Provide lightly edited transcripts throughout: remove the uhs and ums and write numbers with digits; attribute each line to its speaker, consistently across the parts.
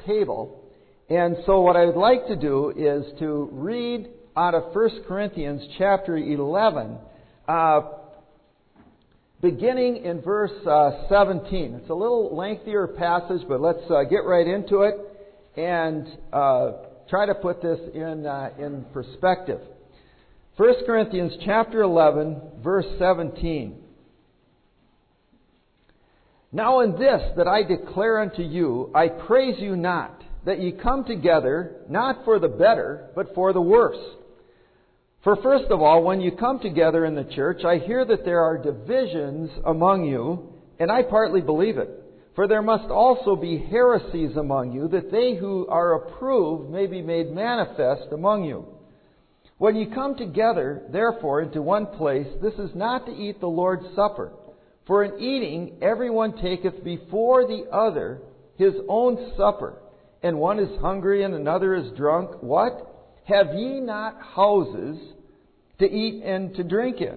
Speaker 1: table. And so what I would like to do is to read out of 1 Corinthians chapter 11, beginning in verse 17. It's a little lengthier passage, but let's get right into it and try to put this in perspective. 1 Corinthians chapter 11, verse 17. Now in this that I declare unto you, I praise you not, that ye come together, not for the better, but for the worse. For first of all, when you come together in the church, I hear that there are divisions among you, and I partly believe it. For there must also be heresies among you, that they who are approved may be made manifest among you. When you come together, therefore, into one place, this is not to eat the Lord's Supper. For in eating, everyone taketh before the other his own supper, and one is hungry and another is drunk. What? Have ye not houses to eat and to drink in?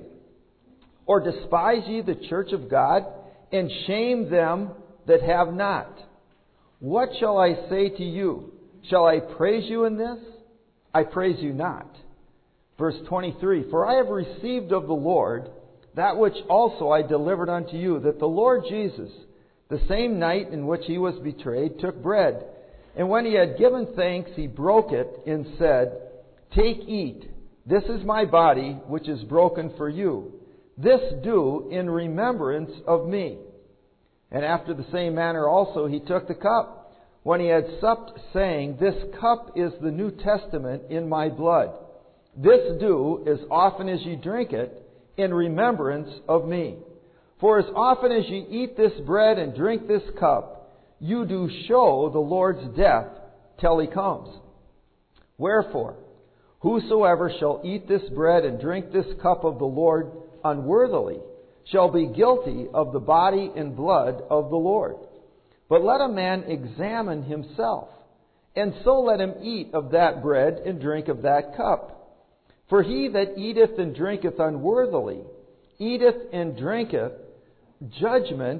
Speaker 1: Or despise ye the church of God, and shame them that have not? What shall I say to you? Shall I praise you in this? I praise you not. Verse 23, For I have received of the Lord that which also I delivered unto you, that the Lord Jesus, the same night in which he was betrayed, took bread. And when he had given thanks, he broke it and said, Take, eat. This is my body, which is broken for you. This do in remembrance of me. And after the same manner also he took the cup, when he had supped, saying, This cup is the New Testament in my blood. This do as often as ye drink it in remembrance of me. For as often as ye eat this bread and drink this cup, you do show the Lord's death till he comes. Wherefore, whosoever shall eat this bread and drink this cup of the Lord unworthily shall be guilty of the body and blood of the Lord. But let a man examine himself, and so let him eat of that bread and drink of that cup. For he that eateth and drinketh unworthily eateth and drinketh judgment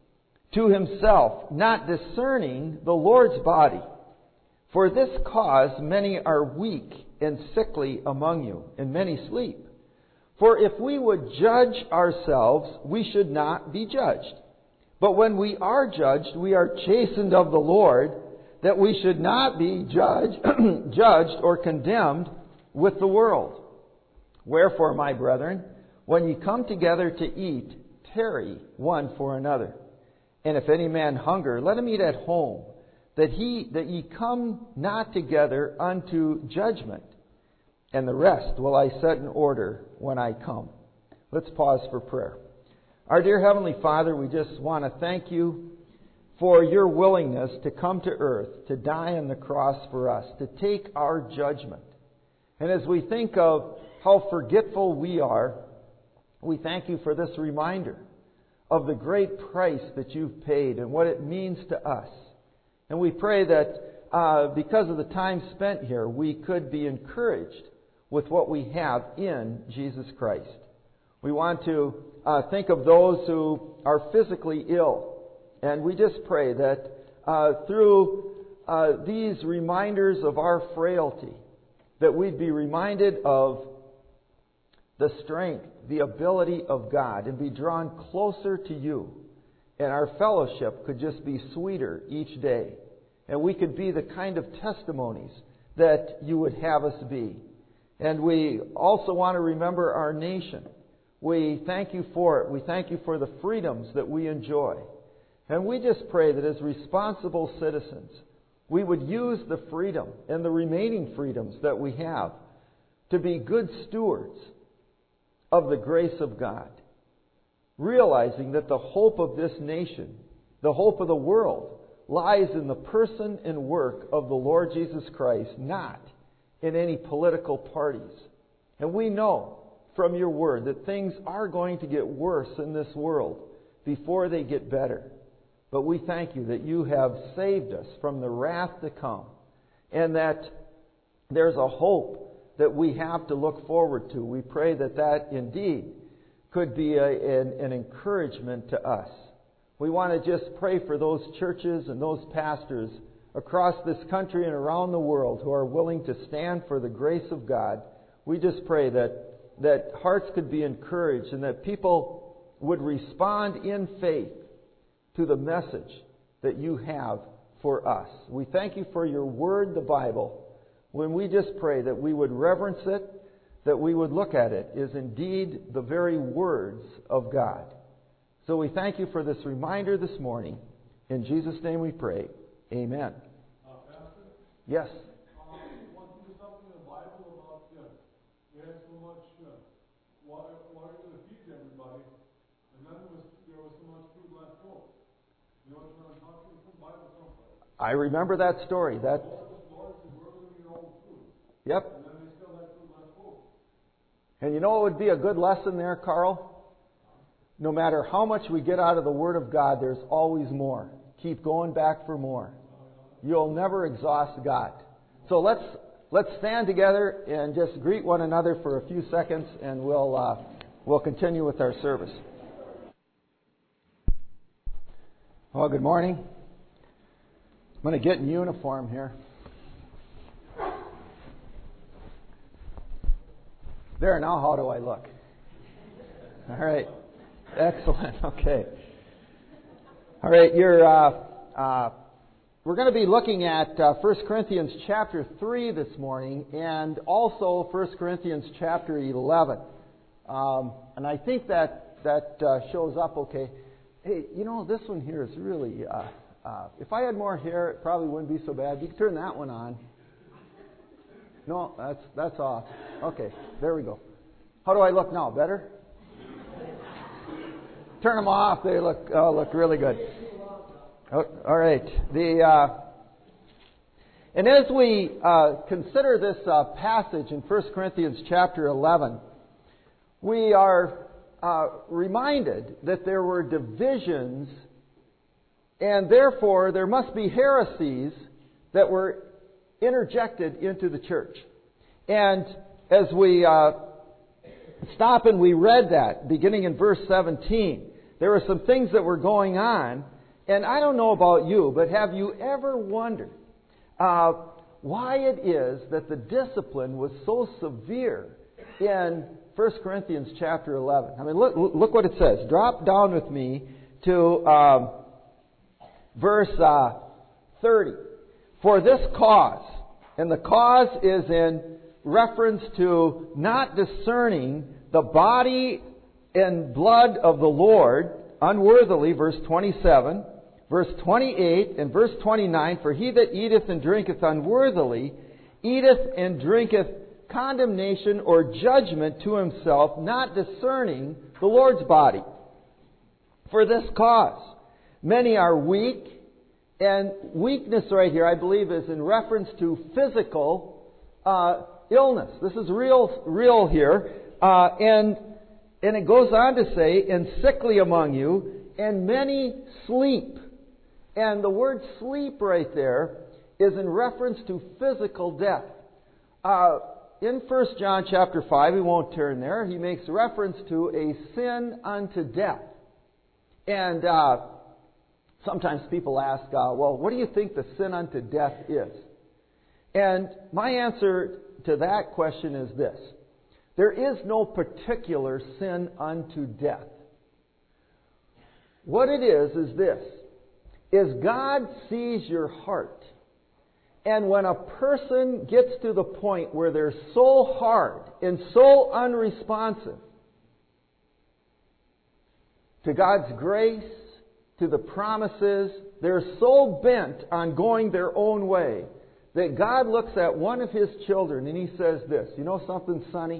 Speaker 1: to himself, not discerning the Lord's body. For this cause many are weak and sickly among you, and many sleep. For if we would judge ourselves, we should not be judged. But when we are judged, we are chastened of the Lord, that we should not be judged or condemned with the world. Wherefore, my brethren, when ye come together to eat, tarry one for another. And if any man hunger, let him eat at home, that ye come not together unto judgment. And the rest will I set in order when I come. Let's pause for prayer. Our dear Heavenly Father, we just want to thank you for your willingness to come to earth, to die on the cross for us, to take our judgment. And as we think of how forgetful we are, we thank you for this reminder of the great price that you've paid and what it means to us. And we pray that because of the time spent here, we could be encouraged with what we have in Jesus Christ. We want to think of those who are physically ill. And we just pray that through these reminders of our frailty, that we'd be reminded of the strength, the ability of God, and be drawn closer to you. And our fellowship could just be sweeter each day. And we could be the kind of testimonies that you would have us be. And we also want to remember our nation. We thank you for it. We thank you for the freedoms that we enjoy. And we just pray that as responsible citizens, we would use the freedom and the remaining freedoms that we have to be good stewards of the grace of God, realizing that the hope of this nation, the hope of the world, lies in the person and work of the Lord Jesus Christ, not in any political parties. And we know from your word that things are going to get worse in this world before they get better. But we thank you that you have saved us from the wrath to come, and that there's a hope that we have to look forward to. We pray that that indeed could be an encouragement to us. We want to just pray for those churches and those pastors across this country and around the world who are willing to stand for the grace of God. We just pray that hearts could be encouraged and that people would respond in faith to the message that you have for us. We thank you for your word, the Bible. When we just pray that we would reverence it, that we would look at it is indeed the very words of God. So we thank you for this reminder this morning. In Jesus' name we pray. Amen.
Speaker 2: Pastor?
Speaker 1: Yes.
Speaker 2: Want to do something in the Bible about they had so much water to feed everybody, and then there was so much food left over. You know what I'm talking from Bible someplace?
Speaker 1: I remember that story. That.
Speaker 2: Lord said, we're going to eat all the food.
Speaker 1: Yep.
Speaker 2: And then they still had food left over.
Speaker 1: And you know what would be a good lesson there, Carl? No matter how much we get out of the Word of God, there's always more. Keep going back for more. You'll never exhaust God. So let's stand together and just greet one another for a few seconds, and we'll continue with our service. Well, good morning. I'm going to get in uniform here. There, now how do I look? All right. Excellent. Okay. All right. We're going to be looking at 1 Corinthians chapter 3 this morning, and also 1 Corinthians chapter 11. And I think that shows up okay. Hey, you know, this one here is really... if I had more hair, it probably wouldn't be so bad. You can turn that one on. No, that's off. Okay, there we go. How do I look now? Better? Turn them off. They look really good. Oh, all right. And as we consider this passage in 1 Corinthians chapter 11, we are reminded that there were divisions, and therefore there must be heresies that were interjected into the church. And as we stop and we read that, beginning in verse 17, there were some things that were going on. And I don't know about you, but have you ever wondered why it is that the discipline was so severe in 1 Corinthians chapter 11? I mean, look what it says. Drop down with me to verse 30. For this cause, and the cause is in reference to not discerning the body and blood of the Lord unworthily, verse 27, verse 28, and verse 29, for he that eateth and drinketh unworthily, eateth and drinketh condemnation or judgment to himself, not discerning the Lord's body. For this cause, many are weak, and weakness right here, I believe, is in reference to physical illness. This is real here. And it goes on to say, and sickly among you, and many sleep. And the word sleep right there is in reference to physical death. In 1 John chapter 5, we won't turn there, he makes reference to a sin unto death. And sometimes people ask, well, what do you think the sin unto death is? And my answer to that question is this. There is no particular sin unto death. What it is this. Is God sees your heart. And when a person gets to the point where they're so hard and so unresponsive to God's grace, to the promises, they're so bent on going their own way that God looks at one of His children and He says this, you know something, Sonny?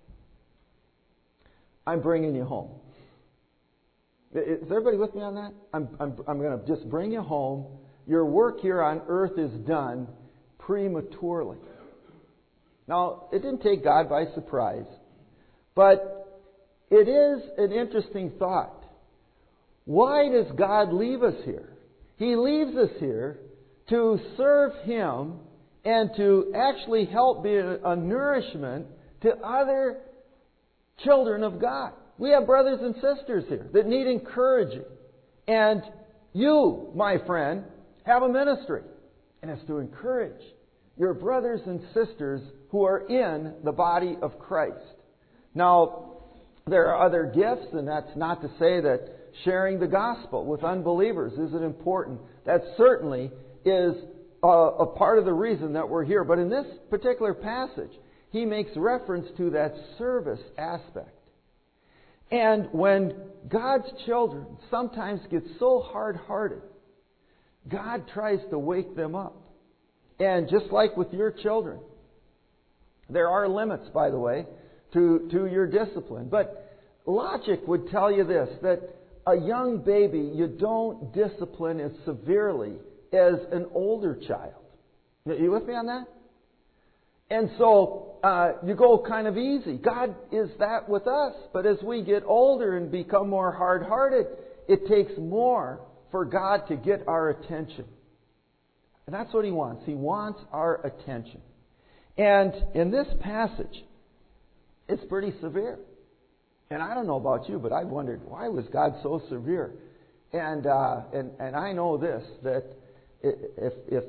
Speaker 1: I'm bringing you home. Is everybody with me on that? I'm going to just bring you home. Your work here on earth is done prematurely. Now, it didn't take God by surprise, but it is an interesting thought. Why does God leave us here? He leaves us here to serve Him and to actually help be a nourishment to other children of God. We have brothers and sisters here that need encouraging. And you, my friend, have a ministry. and it's to encourage your brothers and sisters who are in the body of Christ. Now, there are other gifts, and that's not to say that sharing the gospel with unbelievers isn't important. That certainly is a part of the reason that we're here. But in this particular passage, he makes reference to that service aspect. And when God's children sometimes get so hard-hearted, God tries to wake them up. And just like with your children, there are limits, by the way, to your discipline. But logic would tell you this, that a young baby, you don't discipline as severely as an older child. Are you with me on that? And so you go kind of easy. God is that with us. But as we get older and become more hard-hearted, it takes more for God to get our attention. And that's what He wants. He wants our attention. And in this passage, it's pretty severe. And I don't know about you, but I've wondered, why was God so severe? And I know this, that if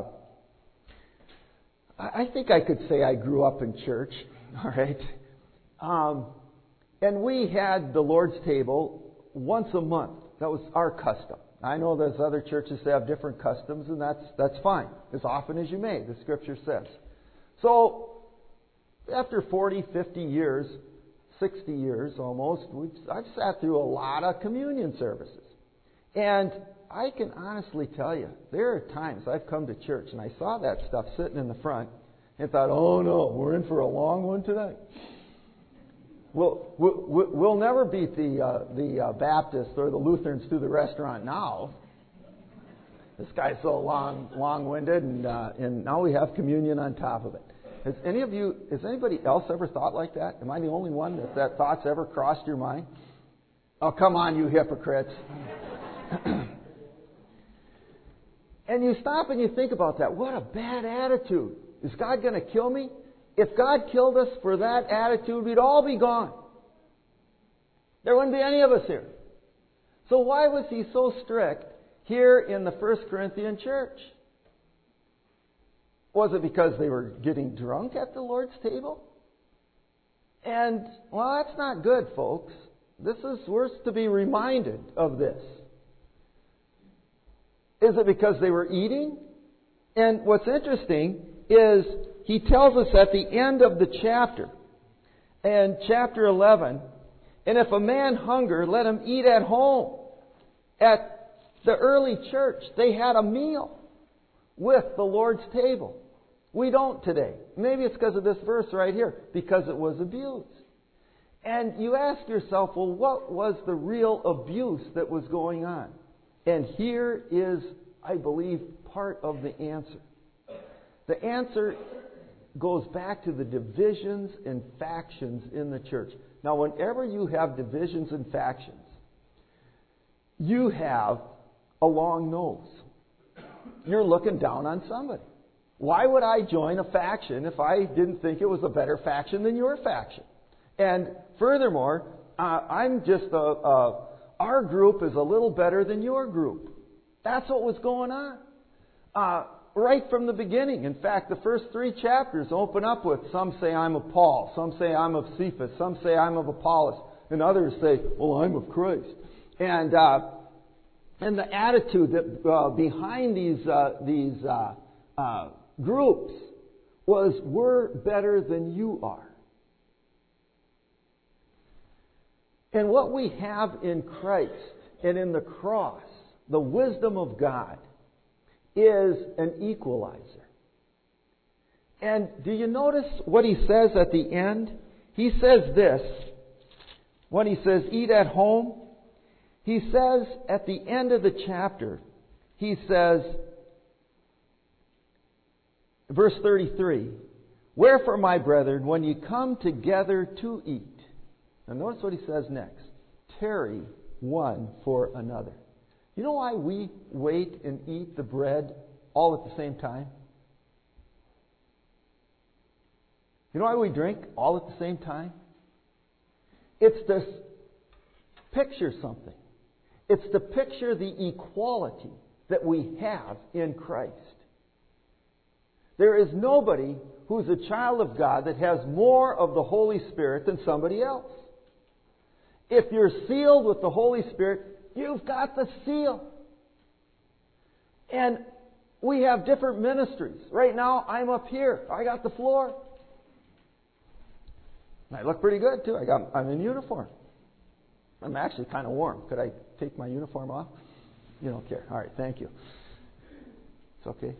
Speaker 1: I think I could say I grew up in church, all right? And we had the Lord's table once a month. That was our custom. I know there's other churches that have different customs, and that's fine. As often as you may, the Scripture says. So, after 40, 50 years, 60 years almost, I've sat through a lot of communion services. And I can honestly tell you, there are times I've come to church and I saw that stuff sitting in the front and thought, oh no, we're in for a long one tonight. We'll never beat the Baptists or the Lutherans to the restaurant now. This guy's so long-winded, and now we have communion on top of it. Has anybody else ever thought like that? Am I the only one that thought's ever crossed your mind? Oh, come on, you hypocrites. And you stop and you think about that. What a bad attitude. Is God going to kill me? If God killed us for that attitude, we'd all be gone. There wouldn't be any of us here. So why was He so strict here in the 1 Corinthian church? Was it because they were getting drunk at the Lord's table? And, well, that's not good, folks. We're to be reminded of this. Is it because they were eating? And what's interesting is he tells us at the end of the chapter, in chapter 11, and if a man hunger, let him eat at home. At the early church, they had a meal with the Lord's table. We don't today. Maybe it's because of this verse right here, because it was abused. And you ask yourself, well, what was the real abuse that was going on? And here is, I believe, part of the answer. The answer goes back to the divisions and factions in the church. Now, whenever you have divisions and factions, you have a long nose. You're looking down on somebody. Why would I join a faction if I didn't think it was a better faction than your faction? And furthermore, our group is a little better than your group. That's what was going on. Right from the beginning. In fact, the first 3 chapters open up with, some say I'm of Paul, some say I'm of Cephas, some say I'm of Apollos, and others say, well, I'm of Christ. And the attitude that behind these groups was, we're better than you are. And what we have in Christ and in the cross, the wisdom of God, is an equalizer. And do you notice what he says at the end? He says this, when he says, eat at home, he says at the end of the chapter, he says, verse 33, wherefore, my brethren, when you come together to eat, now notice what he says next, tarry one for another. You know why we wait and eat the bread all at the same time? You know why we drink all at the same time? It's to picture something. It's to picture the equality that we have in Christ. There is nobody who's a child of God that has more of the Holy Spirit than somebody else. If you're sealed with the Holy Spirit, you've got the seal. And we have different ministries. Right now, I'm up here. I got the floor. I look pretty good, too. I'm in uniform. I'm actually kind of warm. Could I take my uniform off? You don't care. All right, thank you. It's okay.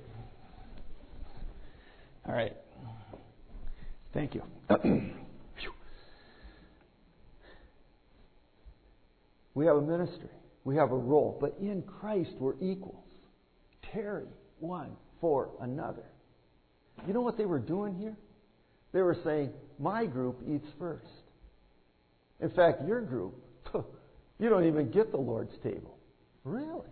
Speaker 1: All right. Thank you. We have a ministry. We have a role. But in Christ, we're equals. Tarry one for another. You know what they were doing here? They were saying, my group eats first. In fact, your group, you don't even get the Lord's table. Really?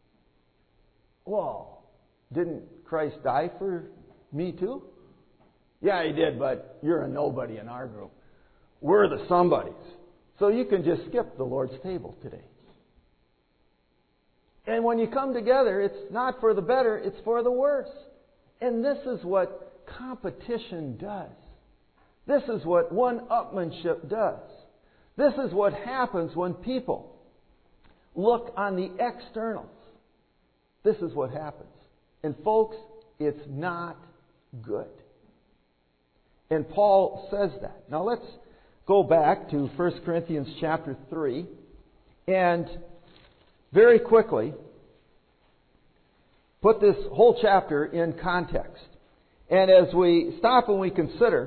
Speaker 1: Well, didn't Christ die for me too? Yeah, He did, but you're a nobody in our group. We're the somebodies. So you can just skip the Lord's table today. And when you come together, it's not for the better, it's for the worse. And this is what competition does. This is what one-upmanship does. This is what happens when people look on the externals. This is what happens. And folks, it's not good. And Paul says that. Now let's go back to 1 Corinthians chapter 3 and very quickly put this whole chapter in context. And as we stop and we consider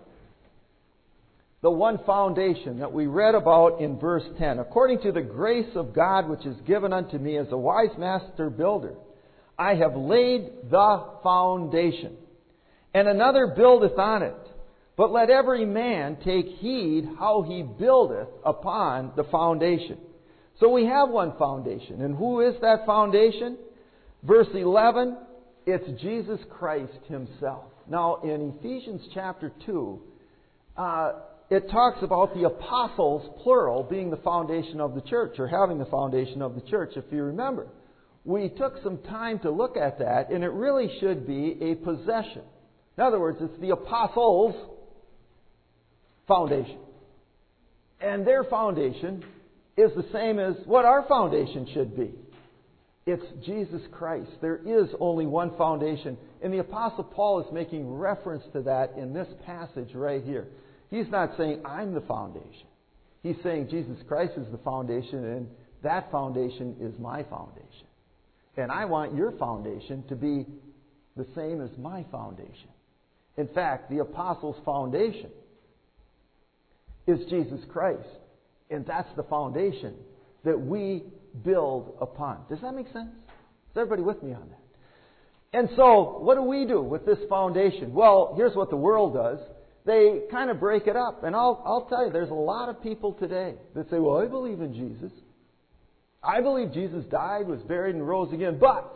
Speaker 1: the one foundation that we read about in verse 10, according to the grace of God which is given unto me as a wise master builder, I have laid the foundation, and another buildeth on it. But let every man take heed how he buildeth upon the foundation. So we have one foundation. And who is that foundation? Verse 11, it's Jesus Christ Himself. Now in Ephesians chapter 2, it talks about the apostles, plural, being the foundation of the church, or having the foundation of the church, if you remember. We took some time to look at that, and it really should be a possession. In other words, it's the apostles' foundation. And their foundation is the same as what our foundation should be. It's Jesus Christ. There is only one foundation. And the Apostle Paul is making reference to that in this passage right here. He's not saying, I'm the foundation. He's saying Jesus Christ is the foundation, and that foundation is my foundation. And I want your foundation to be the same as my foundation. In fact, the Apostles' foundation is Jesus Christ. And that's the foundation that we build upon. Does that make sense? Is everybody with me on that? And so, what do we do with this foundation? Well, here's what the world does. They kind of break it up. And I'll tell you, there's a lot of people today that say, well, I believe in Jesus. I believe Jesus died, was buried, and rose again. But,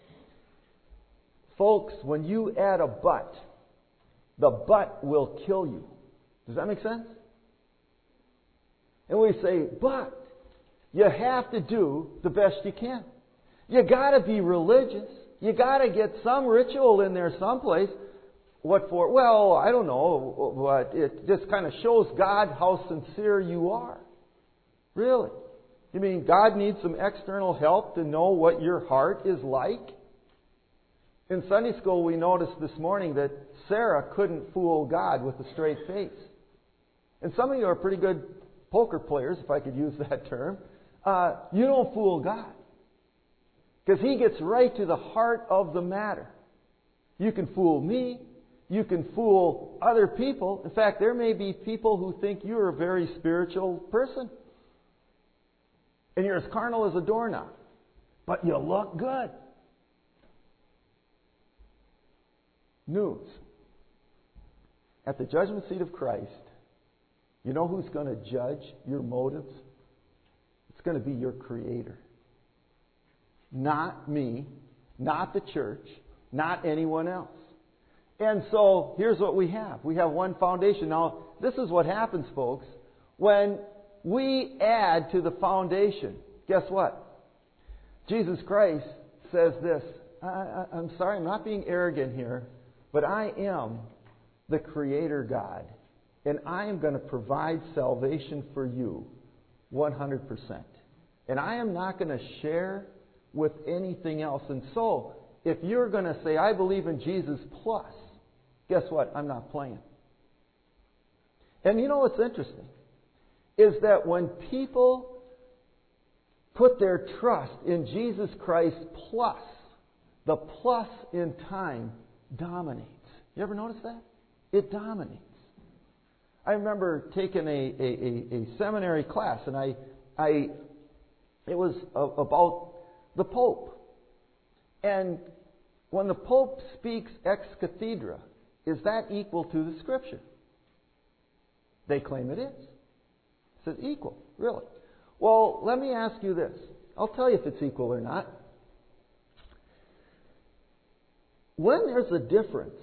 Speaker 1: folks, when you add a but, the but will kill you. Does that make sense? And we say, but you have to do the best you can. You got to be religious. You got to get some ritual in there someplace. What for? Well, I don't know, but it just kind of shows God how sincere you are. Really? You mean God needs some external help to know what your heart is like? In Sunday school, we noticed this morning that Sarah couldn't fool God with a straight face. And some of you are pretty good poker players, if I could use that term. You don't fool God. Because He gets right to the heart of the matter. You can fool me. You can fool other people. In fact, there may be people who think you're a very spiritual person. And you're as carnal as a doorknob. But you look good. News. At the judgment seat of Christ, you know who's going to judge your motives? It's going to be your Creator. Not me, not the church, not anyone else. And so, here's what we have. We have one foundation. Now, this is what happens, folks. When we add to the foundation, guess what? Jesus Christ says this. I'm sorry, I'm not being arrogant here, but I am the Creator God, and I am going to provide salvation for you 100%. And I am not going to share with anything else. And so, if you're going to say, I believe in Jesus plus, guess what? I'm not playing. And you know what's interesting? Is that when people put their trust in Jesus Christ plus, the plus in time dominates. You ever notice that? It dominates. I remember taking a seminary class, and it was about the Pope. And when the Pope speaks ex cathedra, is that equal to the Scripture? They claim it is. It says equal, really. Well, let me ask you this. I'll tell you if it's equal or not. When there's a difference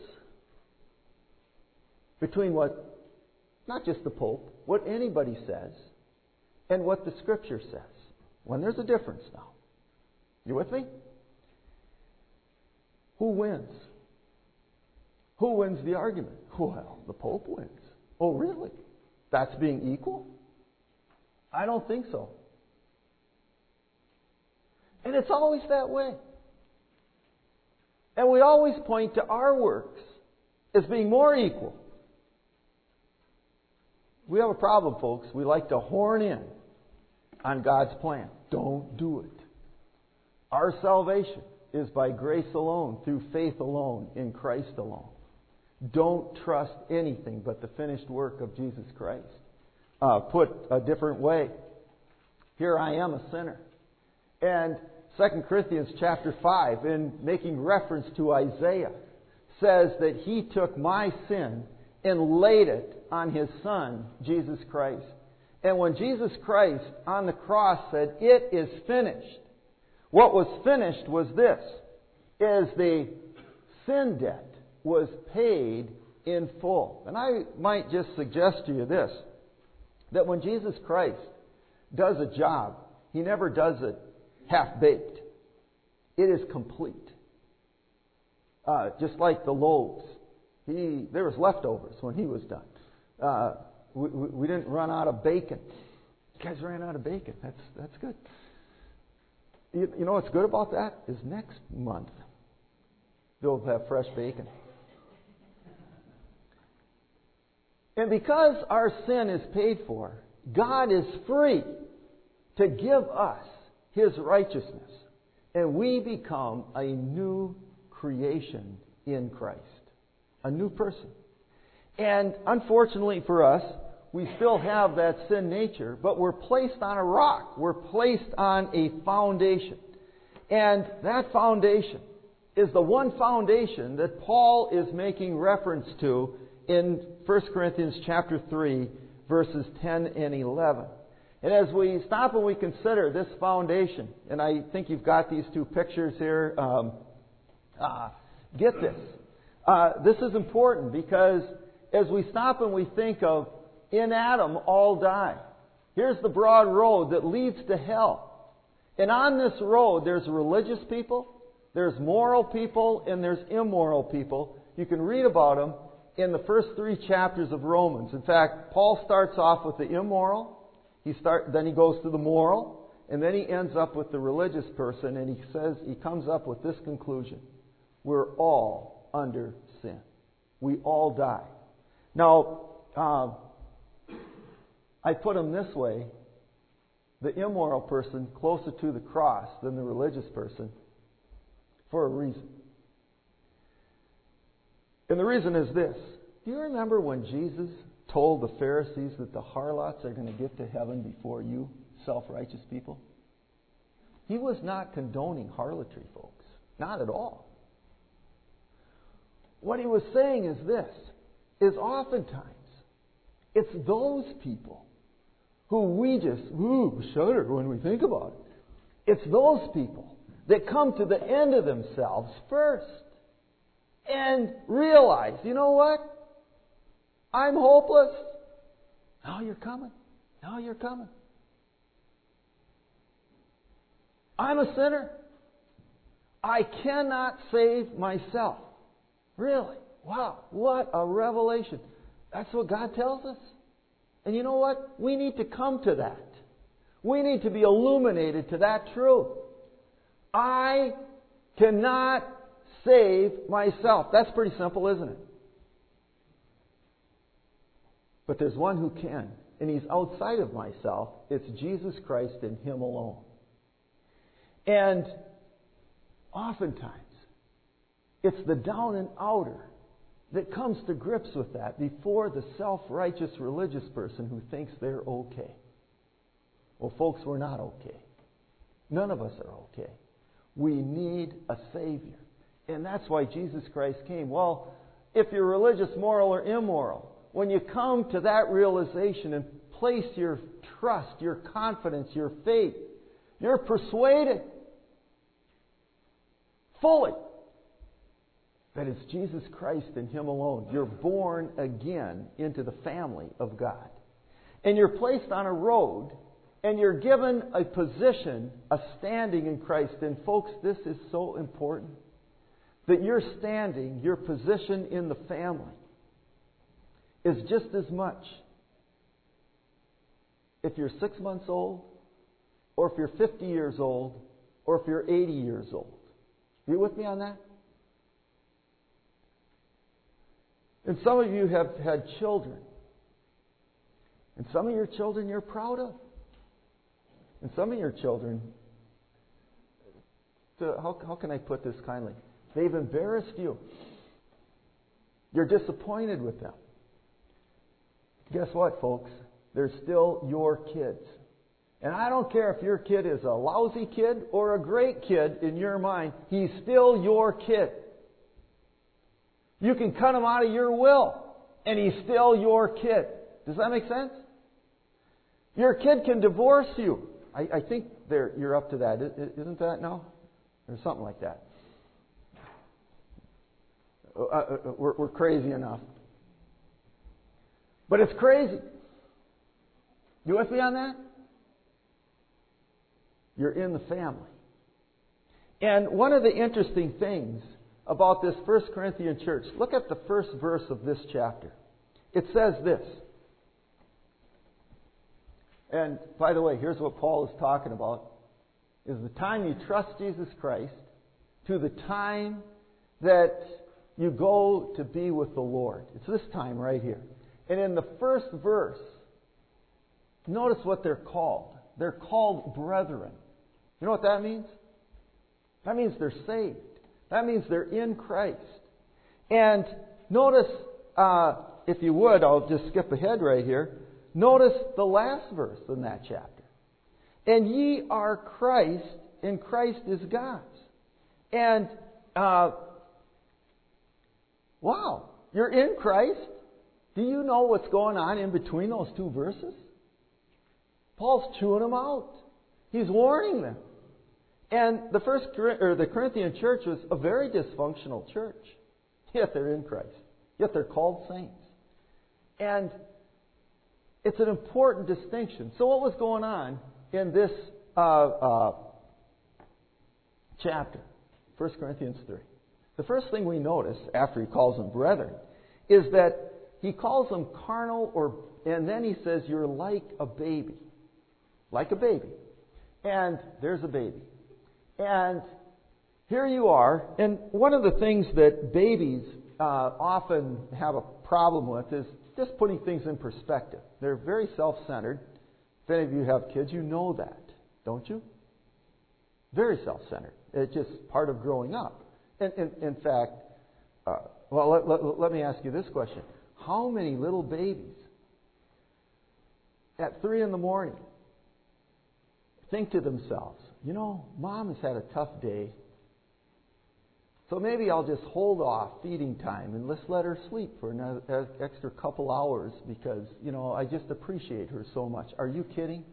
Speaker 1: between what, not just the Pope, what anybody says, and what the Scripture says, when there's a difference now, you with me? Who wins? Who wins the argument? Well, the Pope wins. Oh, really? That's being equal? I don't think so. And it's always that way. And we always point to our works as being more equal. We have a problem, folks. We like to horn in on God's plan. Don't do it. Our salvation is by grace alone, through faith alone, in Christ alone. Don't trust anything but the finished work of Jesus Christ. Put a different way, here I am a sinner. And 2 Corinthians chapter 5, in making reference to Isaiah, says that He took my sin and laid it on His Son, Jesus Christ. And when Jesus Christ on the cross said, "It is finished," what was finished was this, is the sin debt was paid in full. And I might just suggest to you this, that when Jesus Christ does a job, He never does it half-baked. It is complete. Just like the loaves. There was leftovers when He was done. We didn't run out of bacon. You guys ran out of bacon. That's good. You know what's good about that? Is next month they'll have fresh bacon. And because our sin is paid for, God is free to give us His righteousness. And we become a new creation in Christ. A new person. And unfortunately for us, we still have that sin nature, but we're placed on a rock. We're placed on a foundation. And that foundation is the one foundation that Paul is making reference to in 1 Corinthians chapter 3, verses 10 and 11. And as we stop and we consider this foundation, and I think you've got these two pictures here, get this. This is important because as we stop and we think of, in Adam all die. Here's the broad road that leads to hell. And on this road there's religious people, there's moral people, and there's immoral people. You can read about them in the first 3 chapters of Romans. In fact, Paul starts off with the immoral, then he goes to the moral, and then he ends up with the religious person, and he comes up with this conclusion. We're all under sin. We all die. Now, I put them this way. The immoral person closer to the cross than the religious person for a reason. And the reason is this. Do you remember when Jesus told the Pharisees that the harlots are going to get to heaven before you, self-righteous people? He was not condoning harlotry, folks. Not at all. What he was saying is this, is oftentimes it's those people who we just, shudder when we think about it. It's those people that come to the end of themselves first and realize, you know what? I'm hopeless. Now you're coming. Now you're coming. I'm a sinner. I cannot save myself. Really. Wow, what a revelation. That's what God tells us. And you know what? We need to come to that. We need to be illuminated to that truth. I cannot save myself. That's pretty simple, isn't it? But there's one who can. And He's outside of myself. It's Jesus Christ and Him alone. And oftentimes, it's the down and outer that comes to grips with that before the self-righteous religious person who thinks they're okay. Well, folks, we're not okay. None of us are okay. We need a Savior. And that's why Jesus Christ came. Well, if you're religious, moral, or immoral, when you come to that realization and place your trust, your confidence, your faith, you're persuaded fully that it's Jesus Christ and Him alone. You're born again into the family of God. And you're placed on a road, and you're given a position, a standing in Christ. And folks, this is so important. That your standing, your position in the family, is just as much if you're 6 months old, or if you're 50 years old, or if you're 80 years old. You with me on that? And some of you have had children. And some of your children you're proud of. And some of your children, how can I put this kindly? They've embarrassed you. You're disappointed with them. Guess what, folks? They're still your kids. And I don't care if your kid is a lousy kid or a great kid in your mind. He's still your kid. You can cut him out of your will, and he's still your kid. Does that make sense? Your kid can divorce you. I think you're up to that. Isn't that now? Or something like that. We're crazy enough. But it's crazy. You with me on that? You're in the family. And one of the interesting things about this 1 Corinthian church, look at the first verse of this chapter. It says this. And by the way, here's what Paul is talking about. Is the time you trust Jesus Christ to the time that you go to be with the Lord. It's this time right here. And in the first verse, notice what they're called. They're called brethren. You know what that means? That means they're saved. That means they're in Christ. And notice, if you would, I'll just skip ahead right here. Notice the last verse in that chapter. And ye are Christ, and Christ is God's. And, wow, you're in Christ. Do you know what's going on in between those two verses? Paul's chewing them out. He's warning them. And the Corinthian church was a very dysfunctional church. Yet they're in Christ. Yet they're called saints. And it's an important distinction. So what was going on in this chapter, 1 Corinthians 3? The first thing we notice after he calls them brethren is that he calls them carnal, and then he says you're like a baby. Like a baby. And there's a baby. And here you are. And one of the things that babies often have a problem with is just putting things in perspective. They're very self-centered. If any of you have kids, you know that, don't you? Very self-centered. It's just part of growing up. And in fact, let me ask you this question. How many little babies at 3 a.m. think to themselves, you know, Mom has had a tough day, so maybe I'll just hold off feeding time and let's let her sleep for another extra couple hours because, you know, I just appreciate her so much. Are you kidding?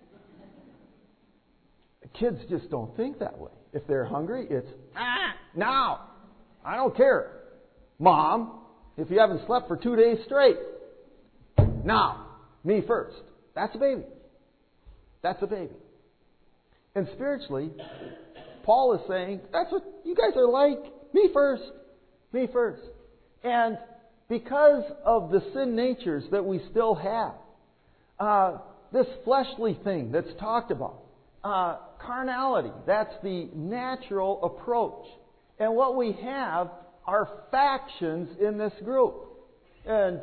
Speaker 1: Kids just don't think that way. If they're hungry, it's, now. I don't care. Mom, if you haven't slept for 2 days straight, now. Me first. That's a baby. That's a baby. And spiritually, Paul is saying, that's what you guys are like. Me first. Me first. And because of the sin natures that we still have, this fleshly thing that's talked about, carnality, that's the natural approach. And what we have are factions in this group. And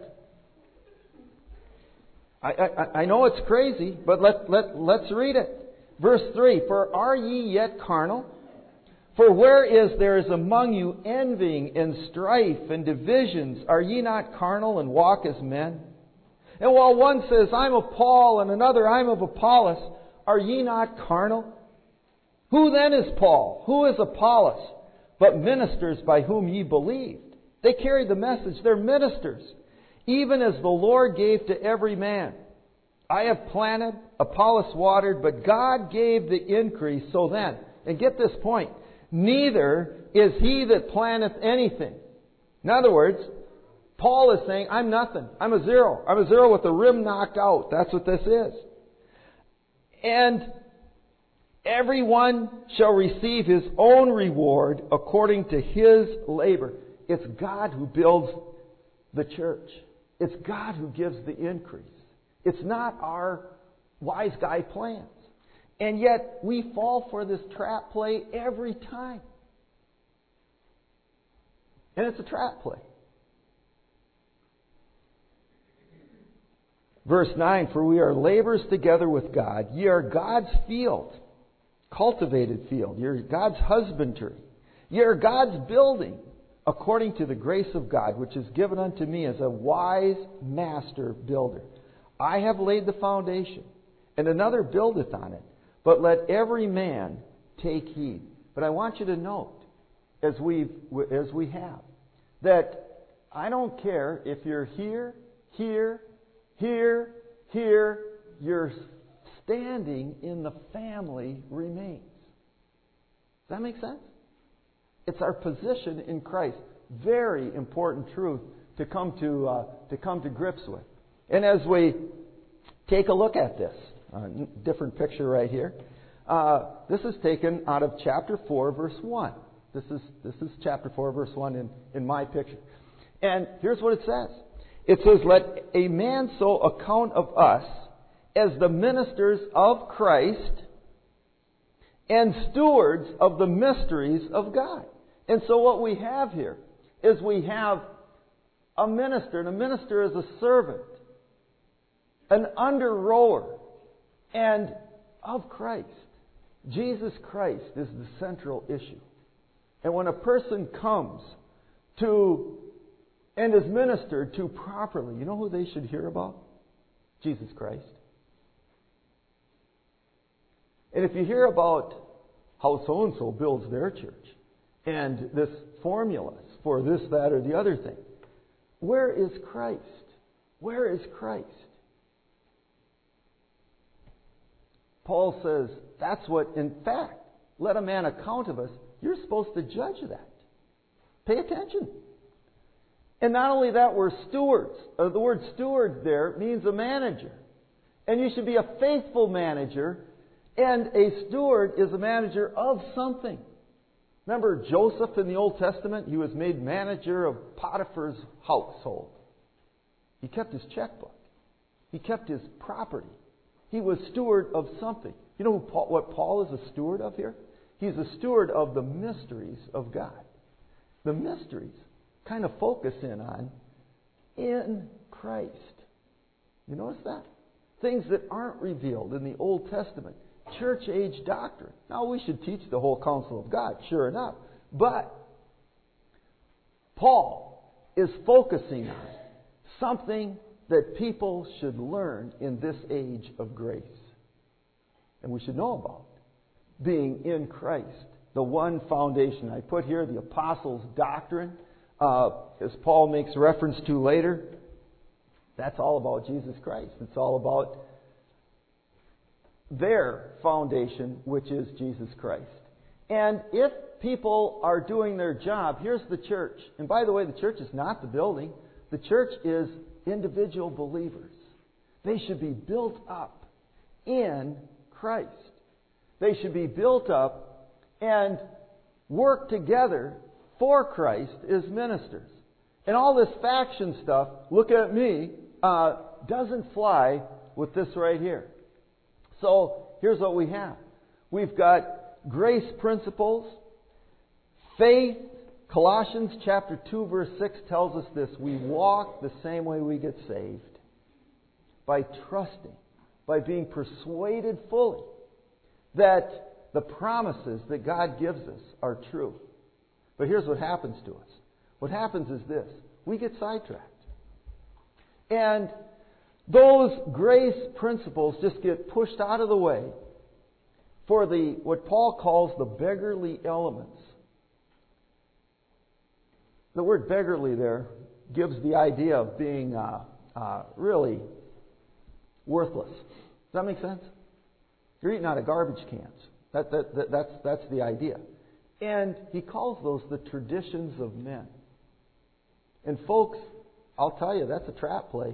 Speaker 1: I know it's crazy, but let's read it. Verse 3, For are ye yet carnal? For where there is among you envying and strife and divisions, are ye not carnal and walk as men? And while one says, I'm of Paul, and another, I'm of Apollos, are ye not carnal? Who then is Paul? Who is Apollos? But ministers by whom ye believed. They carried the message. They're ministers. Even as the Lord gave to every man. I have planted, Apollos watered, but God gave the increase. So then, and get this point, neither is he that planteth anything. In other words, Paul is saying, I'm nothing. I'm a zero. I'm a zero with the rim knocked out. That's what this is. And everyone shall receive his own reward according to his labor. It's God who builds the church. It's God who gives the increase. It's not our wise guy plans. And yet we fall for this trap play every time. And it's a trap play. Verse 9, For we are laborers together with God. Ye are God's field, cultivated field. Ye are God's husbandry. Ye are God's building, according to the grace of God, which is given unto me as a wise master builder. I have laid the foundation, and another buildeth on it. But let every man take heed. But I want you to note, as we have, that I don't care if you're here, your standing in the family remains. Does that make sense? It's our position in Christ. Very important truth to come to grips with. And as we take a look at this, different picture right here. This is taken out of chapter 4, verse 1. This is chapter 4, verse 1 in my picture. And here's what it says. It says, Let a man so account of us as the ministers of Christ and stewards of the mysteries of God. And so what we have here is we have a minister, and a minister is a servant, an under-rower, and of Christ. Jesus Christ is the central issue. And when a person comes to and is ministered to properly, you know who they should hear about? Jesus Christ. And if you hear about how so-and-so builds their church, and this formulas for this, that, or the other thing, where is Christ? Where is Christ? Paul says, that's what, in fact, let a man account of us. You're supposed to judge that. Pay attention. And not only that, we're stewards. The word steward there means a manager. And you should be a faithful manager. And a steward is a manager of something. Remember Joseph in the Old Testament? He was made manager of Potiphar's household. He kept his checkbook. He kept his property. He was steward of something. You know what Paul is a steward of here? He's a steward of the mysteries of God. The mysteries kind of focus in Christ. You notice that? Things that aren't revealed in the Old Testament. Church age doctrine. Now we should teach the whole counsel of God, sure enough. But Paul is focusing on something that people should learn in this age of grace. And we should know about being in Christ. The one foundation. I put here the apostles' doctrine, as Paul makes reference to later. That's all about Jesus Christ. It's all about their foundation, which is Jesus Christ. And if people are doing their job, here's the church. And by the way, the church is not the building. The church is individual believers. They should be built up in Christ. They should be built up and work together for Christ as ministers. And all this faction stuff, look at me, doesn't fly with this right here. So here's what we have. We've got grace principles, faith. Colossians chapter 2 verse 6 tells us this. We walk the same way we get saved. By trusting, by being persuaded fully that the promises that God gives us are true. But here's what happens to us. What happens is this. We get sidetracked. And those grace principles just get pushed out of the way for what Paul calls the beggarly elements. The word beggarly there gives the idea of being really worthless. Does that make sense? You're eating out of garbage cans. That's the idea. And he calls those the traditions of men. And folks, I'll tell you, that's a trap play.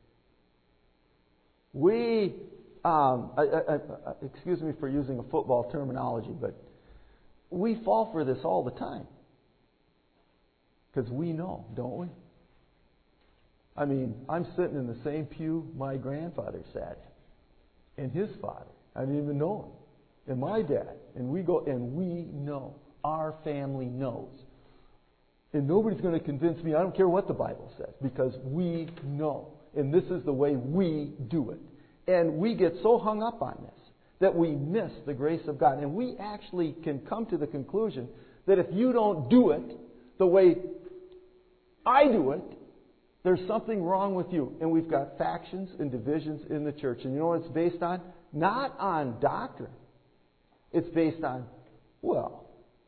Speaker 1: We, excuse me for using a football terminology, but we fall for this all the time. Because we know, don't we? I mean, I'm sitting in the same pew my grandfather sat in, and his father. I didn't even know him. And my dad. And we go, and we know. Our family knows. And nobody's going to convince me, I don't care what the Bible says, because we know. And this is the way we do it. And we get so hung up on this that we miss the grace of God. And we actually can come to the conclusion that if you don't do it the way I do it, there's something wrong with you. And we've got factions and divisions in the church. And you know what it's based on? Not on doctrine. It's based on, well,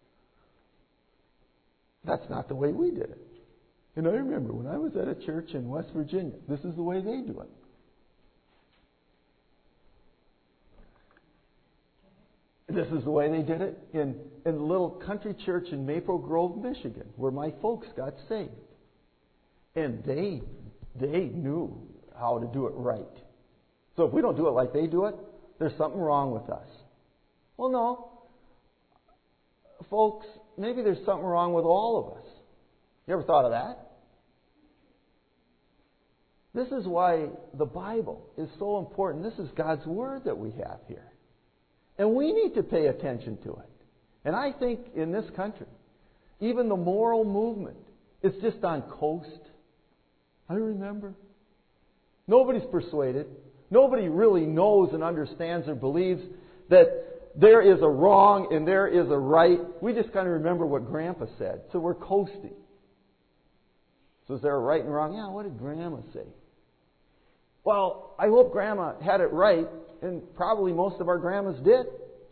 Speaker 1: that's not the way we did it. And I remember when I was at a church in West Virginia, this is the way they do it. This is the way they did it in the little country church in Maple Grove, Michigan, where my folks got saved. And they knew how to do it right. So if we don't do it like they do it, there's something wrong with us. Well, no. Folks, maybe there's something wrong with all of us. You ever thought of that? This is why the Bible is so important. This is God's Word that we have here. And we need to pay attention to it. And I think in this country, even the moral movement is just on coast. I remember. Nobody's persuaded. Nobody really knows and understands or believes that there is a wrong and there is a right. We just kind of remember what Grandpa said. So we're coasting. So is there a right and wrong? Yeah, what did Grandma say? Well, I hope Grandma had it right, and probably most of our grandmas did.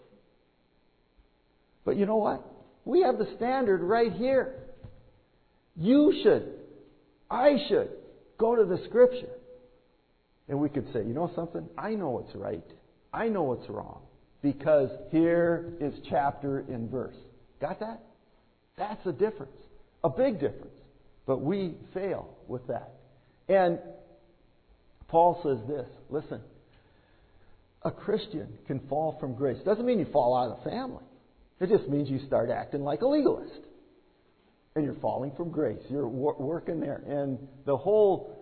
Speaker 1: But you know what? We have the standard right here. You should, I should, go to the Scripture. And we could say, you know something? I know what's right. I know what's wrong. Because here is chapter and verse. Got that? That's a difference. A big difference. But we fail with that. And Paul says this. Listen. A Christian can fall from grace. Doesn't mean you fall out of the family. It just means you start acting like a legalist. And you're falling from grace. You're working there. And the whole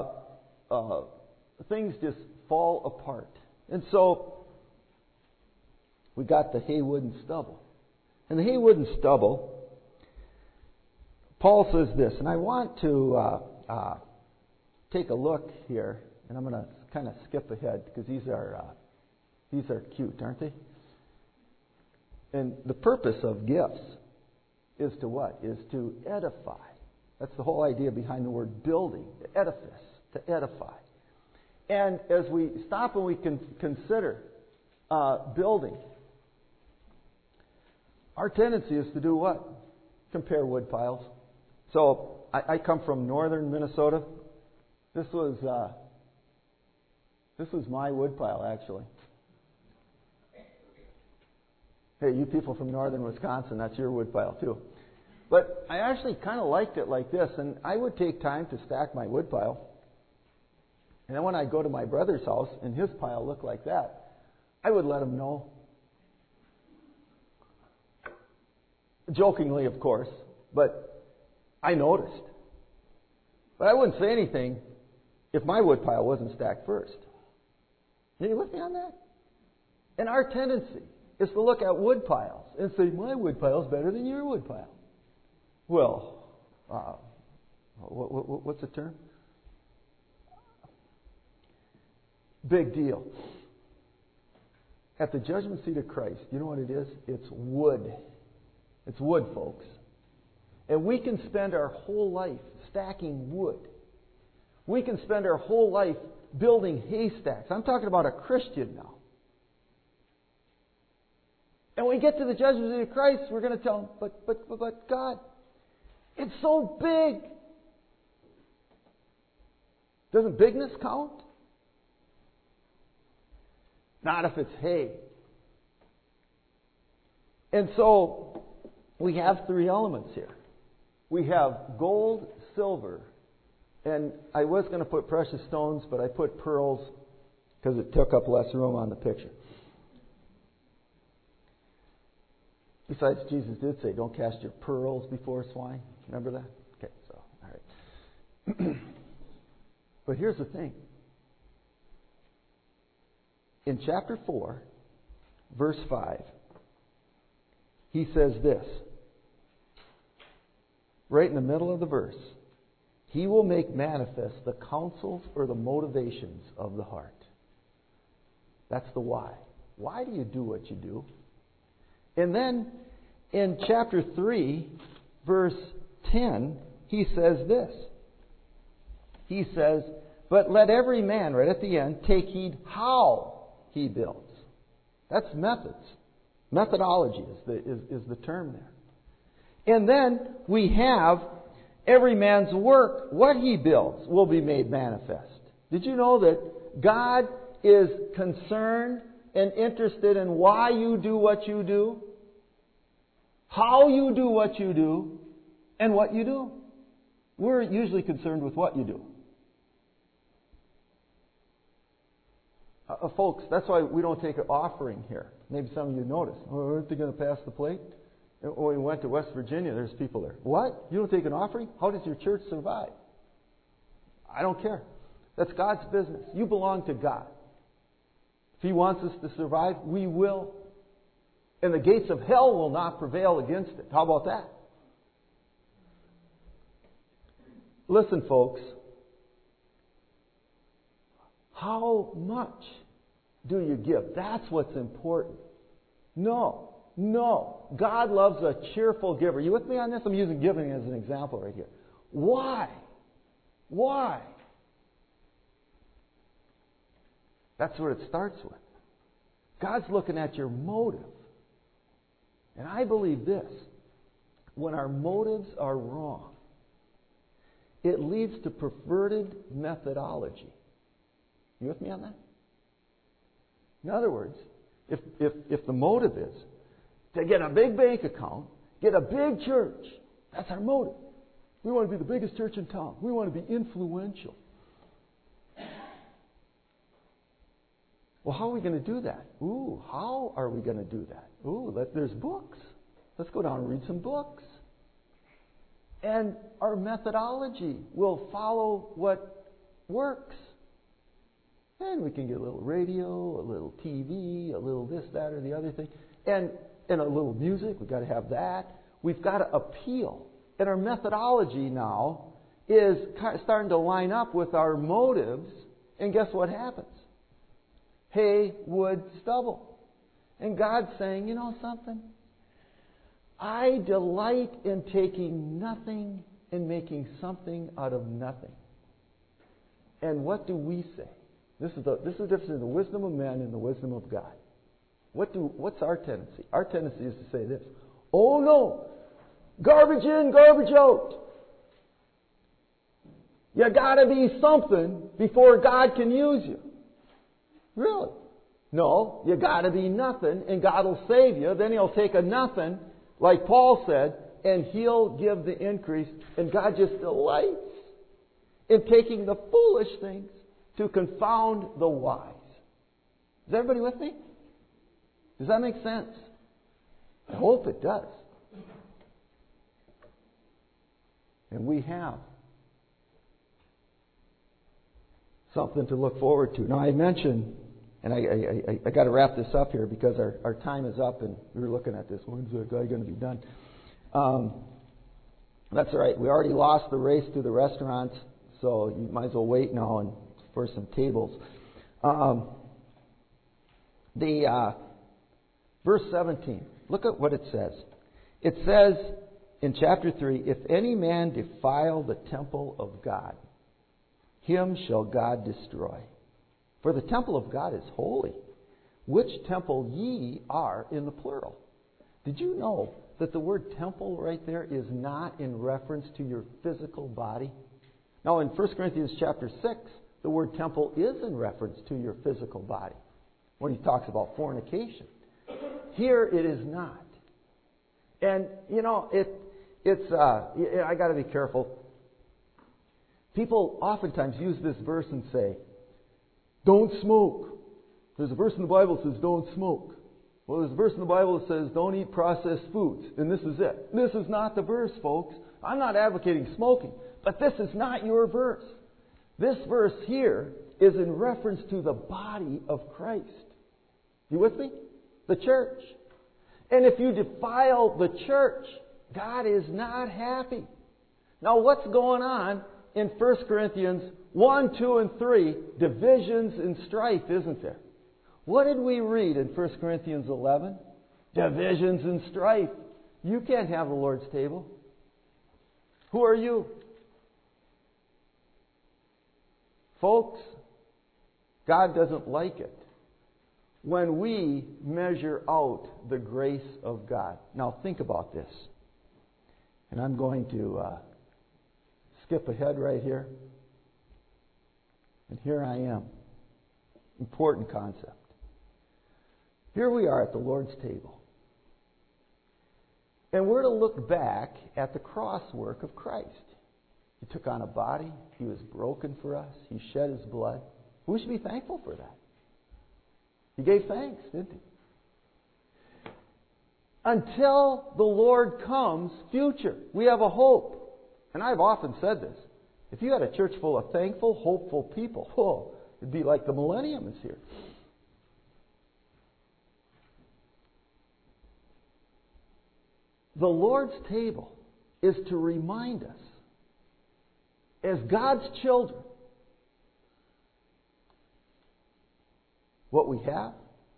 Speaker 1: things just fall apart. And so we got the haywood and stubble. And the haywood and stubble, Paul says this, and I want to take a look here, and I'm going to kind of skip ahead because these are cute, aren't they? And the purpose of gifts is to what? Is to edify. That's the whole idea behind the word building, the edifice, to edify. And as we stop and we can consider building, our tendency is to do what? Compare wood piles. So I come from northern Minnesota. This was my wood pile, actually. Hey, you people from northern Wisconsin, that's your wood pile too. But I actually kind of liked it like this, and I would take time to stack my wood pile. And then when I'd go to my brother's house and his pile looked like that, I would let him know. Jokingly, of course, but I noticed. But I wouldn't say anything if my wood pile wasn't stacked first. Are you with me on that? And our tendency is to look at wood piles and say, my wood pile is better than your wood pile. Well, what's the term? Big deal. At the judgment seat of Christ, you know what it is? It's wood. It's wood, folks. And we can spend our whole life stacking wood. We can spend our whole life building haystacks. I'm talking about a Christian now. And when we get to the judgment seat of Christ, we're going to tell him, but God, it's so big. Doesn't bigness count? Not if it's hay. And so we have three elements here. We have gold, silver, and I was going to put precious stones, but I put pearls because it took up less room on the picture. Besides, Jesus did say, don't cast your pearls before swine. Remember that? Okay, so, all right. But here's the thing. In chapter 4, verse 5, he says this. Right in the middle of the verse. He will make manifest the counsels or the motivations of the heart. That's the why. Why do you do what you do? And then in chapter 3, verse 10, he says this. He says, but let every man, right at the end, take heed how he builds. That's methods. Methodology is the term there. And then we have every man's work, what he builds, will be made manifest. Did you know that God is concerned and interested in why you do what you do, how you do what you do, and what you do? We're usually concerned with what you do. Folks, that's why we don't take an offering here. Maybe some of you noticed. Oh, aren't they going to pass the plate? When we went to West Virginia, there's people there. What? You don't take an offering? How does your church survive? I don't care. That's God's business. You belong to God. If He wants us to survive, we will. And the gates of hell will not prevail against it. How about that? Listen, folks. How much do you give? That's what's important. No. God loves a cheerful giver. You with me on this? I'm using giving as an example right here. Why? That's what it starts with. God's looking at your motive. And I believe this. When our motives are wrong, it leads to perverted methodology. You with me on that? In other words, if the motive is to get a big bank account, get a big church, that's our motive. We want to be the biggest church in town. We want to be influential. Well, how are we going to do that? How are we going to do that? There's books. Let's go down and read some books. And our methodology will follow what works. And we can get a little radio, a little TV, a little this, that, or the other thing. And a little music. We've got to have that. We've got to appeal. And our methodology now is starting to line up with our motives. And guess what happens? Hay, wood, stubble. And God's saying, you know something? I delight in taking nothing and making something out of nothing. And what do we say? This is the difference between the wisdom of men and the wisdom of God. What's our tendency? Our tendency is to say this. Oh no! Garbage in, garbage out. You gotta be something before God can use you. Really? No, you gotta be nothing and God will save you. Then He'll take a nothing, like Paul said, and He'll give the increase. And God just delights in taking the foolish things to confound the wise. Is everybody with me? Does that make sense? I hope it does. And we have something to look forward to. Now, I mentioned, and I got to wrap this up here because our time is up, and we were looking at this. When's the guy going to be done? That's all right. We already lost the race to the restaurants, so you might as well wait now and for some tables. Verse 17. Look at what it says. It says in chapter 3, if any man defile the temple of God, him shall God destroy. For the temple of God is holy, which temple ye are in the plural. Did you know that the word temple right there is not in reference to your physical body? Now in 1 Corinthians chapter 6, the word temple is in reference to your physical body when he talks about fornication. Here it is not. And, you know, I got to be careful. People oftentimes use this verse and say, don't smoke. There's a verse in the Bible that says don't smoke. Well, there's a verse in the Bible that says don't eat processed foods. And this is it. This is not the verse, folks. I'm not advocating smoking. But this is not your verse. This verse here is in reference to the body of Christ. You with me? The church. And if you defile the church, God is not happy. Now, what's going on in 1 Corinthians 1, 2, and 3? Divisions and strife, isn't there? What did we read in 1 Corinthians 11? Divisions and strife. You can't have the Lord's table. Who are you? Folks, God doesn't like it when we measure out the grace of God. Now think about this. And I'm going to skip ahead right here. And here I am. Important concept. Here we are at the Lord's table. And we're to look back at the cross work of Christ. He took on a body. He was broken for us. He shed His blood. We should be thankful for that. He gave thanks, didn't He? Until the Lord comes, future, we have a hope. And I've often said this. If you had a church full of thankful, hopeful people, it'd be like the millennium is here. The Lord's table is to remind us, as God's children, what we have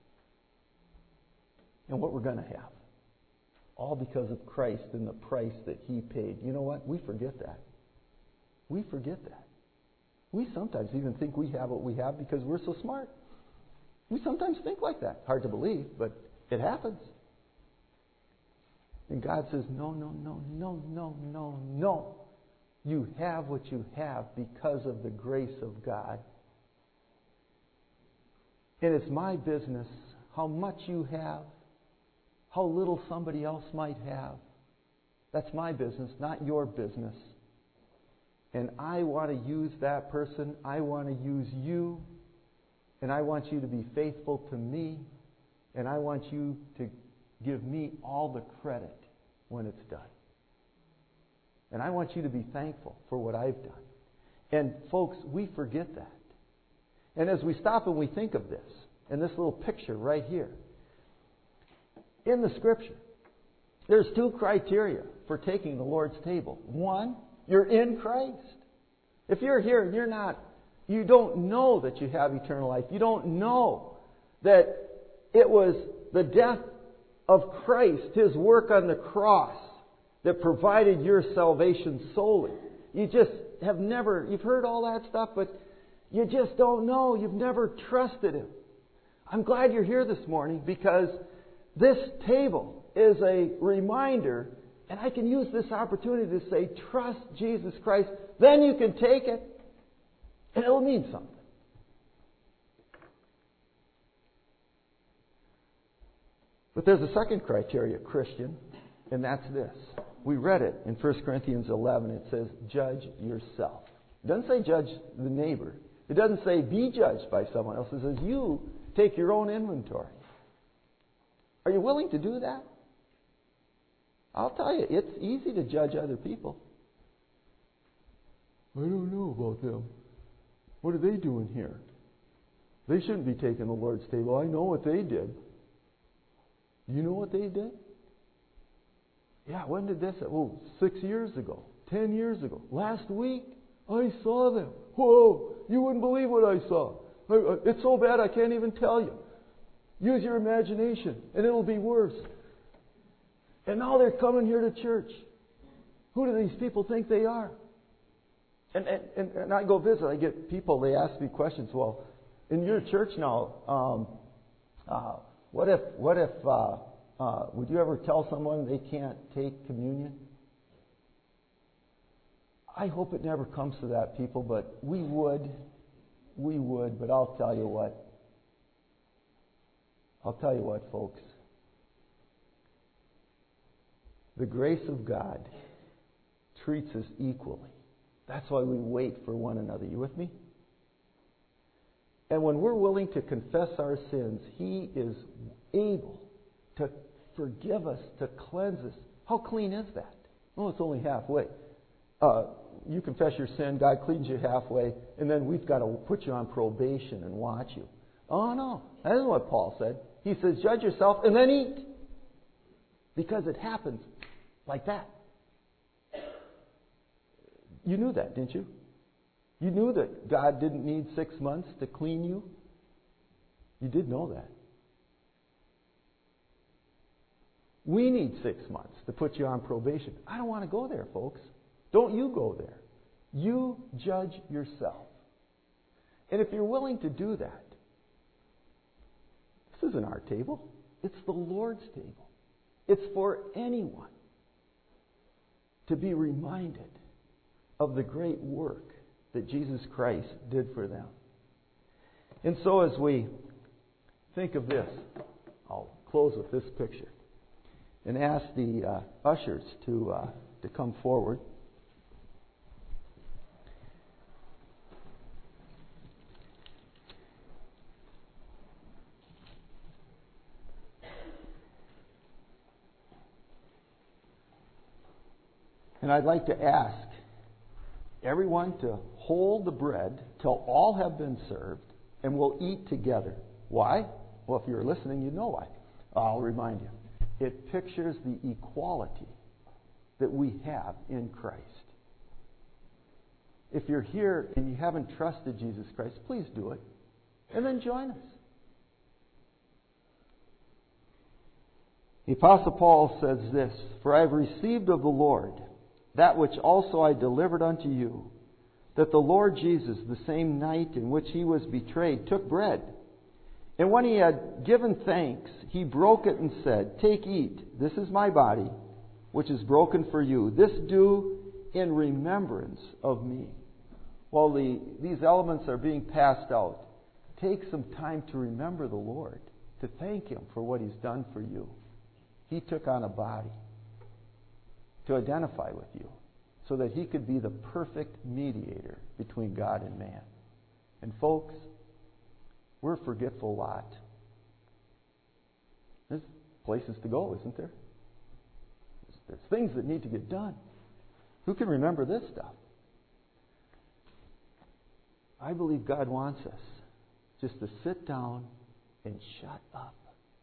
Speaker 1: and what we're going to have. All because of Christ and the price that He paid. You know what? We forget that. We forget that. We sometimes even think we have what we have because we're so smart. We sometimes think like that. Hard to believe, but it happens. And God says, no, no, no, no, no, no, no. You have what you have because of the grace of God. And it's my business how much you have, how little somebody else might have. That's my business, not your business. And I want to use that person. I want to use you. And I want you to be faithful to me. And I want you to give me all the credit when it's done. And I want you to be thankful for what I've done. And folks, we forget that. And as we stop and we think of this, and this little picture right here, in the Scripture, there's two criteria for taking the Lord's table. One, you're in Christ. If you're here and you don't know that you have eternal life. You don't know that it was the death of Christ, His work on the cross, that provided your salvation solely. You just have never, you've heard all that stuff, but you just don't know. You've never trusted Him. I'm glad you're here this morning because this table is a reminder, and I can use this opportunity to say, trust Jesus Christ. Then you can take it, and it'll mean something. But there's a second criteria, Christian, and that's this. We read it in 1 Corinthians 11. It says, judge yourself. It doesn't say judge the neighbor. It doesn't say be judged by someone else. It says you take your own inventory. Are you willing to do that? I'll tell you, it's easy to judge other people. I don't know about them.
Speaker 3: What are they doing here? They shouldn't be taking the Lord's table. I know what they did. You know what they did? Yeah, when did this happen? Oh, 6 years ago. 10 years ago. Last week, I saw them. Whoa, you wouldn't believe what I saw. It's so bad I can't even tell you. Use your imagination, and it'll be worse. And now they're coming here to church. Who do these people think they are? And I go visit. I get people, they ask me questions. Well, in your church now, what if would you ever tell someone they can't take communion? I hope it never comes to that, people, but we would, but I'll tell you what, folks. The grace of God treats us equally. That's why we wait for one another. You with me? And when we're willing to confess our sins, He is able to forgive us, to cleanse us. How clean is that? Oh, it's only halfway. You confess your sin, God cleans you halfway, and then we've got to put you on probation and watch you. Oh, no. That isn't what Paul said. He says, judge yourself and then eat. Because it happens like that. You knew that, didn't you? You knew that God didn't need 6 months to clean you. You did know that. We need 6 months to put you on probation. I don't want to go there, folks. Don't you go there. You judge yourself. And if you're willing to do that, this isn't our table. It's the Lord's table. It's for anyone to be reminded of the great work that Jesus Christ did for them. And so as we think of this, I'll close with this picture and ask the ushers to come forward. And I'd like to ask everyone to hold the bread till all have been served, and we'll eat together. Why? Well, if you're listening, you know why. I'll remind you. It pictures the equality that we have in Christ. If you're here and you haven't trusted Jesus Christ, please do it. And then join us. The Apostle Paul says this, "For I have received of the Lord that which also I delivered unto you, that the Lord Jesus, the same night in which He was betrayed, took bread. And when He had given thanks, He broke it and said, Take, eat, this is my body, which is broken for you. This do in remembrance of me." While these elements are being passed out, take some time to remember the Lord, to thank Him for what He's done for you. He took on a body to identify with you, so that He could be the perfect mediator between God and man. And folks, we're a forgetful lot. There's places to go, isn't there? There's things that need to get done. Who can remember this stuff? I believe God wants us just to sit down and shut up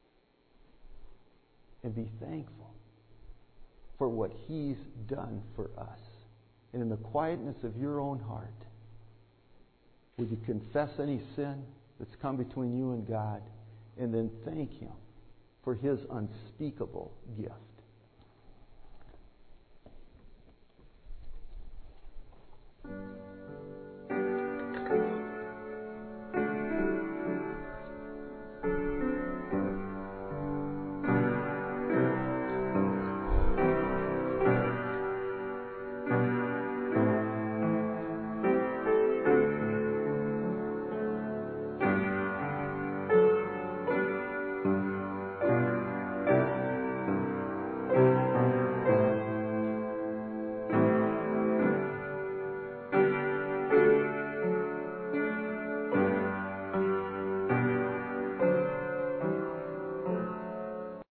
Speaker 3: and be thankful for what He's done for us. And in the quietness of your own heart, would you confess any sin that's come between you and God, and then thank Him for His unspeakable gift?